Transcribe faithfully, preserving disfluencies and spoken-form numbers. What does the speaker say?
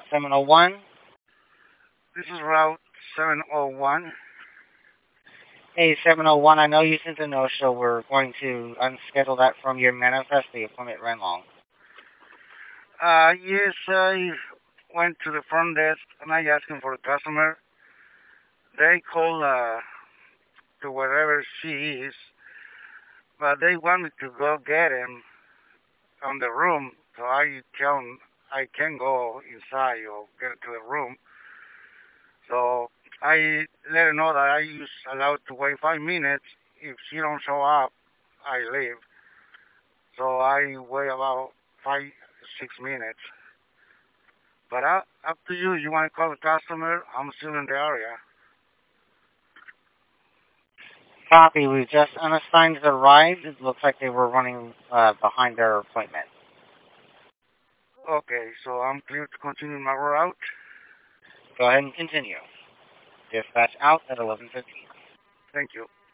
seven oh one. This is Route seven oh one. Hey, seven oh one, I know you sent a no-show. We're going to unschedule that from your manifest. The appointment ran long. Uh, yes, I went to the front desk and I asked him for a customer. They called uh, to wherever she is, but they want me to go get him on the room, so I tell him I can go inside or get to the room. So I let her know that I is allowed to wait five minutes. If she don't show up, I leave. So I wait about five, six minutes. But uh, up to you. You want to call the customer? I'm still in the area. Copy. We just unassigned the ride. It looks like they were running uh, behind their appointment. Okay, so I'm clear to continue my route. Go ahead and continue. Dispatch out at eleven fifteen. Thank you.